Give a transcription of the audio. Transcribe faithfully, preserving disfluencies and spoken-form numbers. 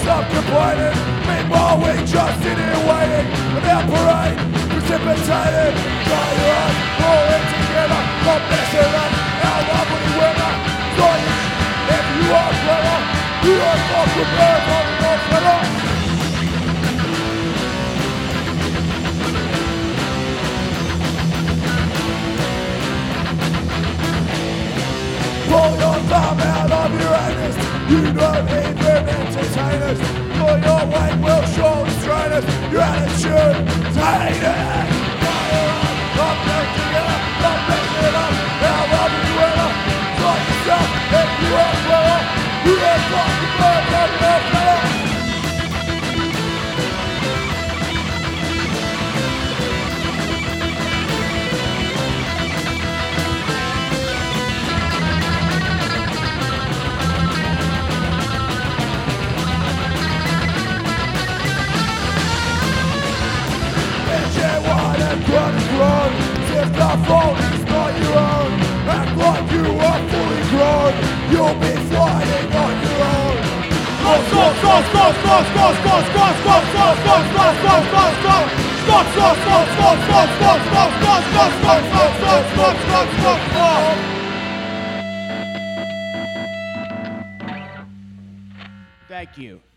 stop complaining. Meanwhile we just sit here waiting for their parade precipitated. Dry your eyes, roll it together, not messing up our lovely weather. Science, if you are clever, you are not prepared for the North River. Pull your thumb out of your anus. You don't even entertain us. For your weight will surely strain us. Your attitude, hate it. Fire up, not messing it up, not messing it up. Our lovely weather. Try yourself if you are clever. You are not prepared for the North River. If the fault is not your own, act like you are fully grown. You'll be flying on your own. Stop, stop, stop, stop, stop, stop, stop, stop, stop, stop, stop, stop, stop, stop, stop. Stop, stop, stop, stop, stop, stop, stop, stop, stop, stop, stop, stop, stop, stop, stop. Thank you.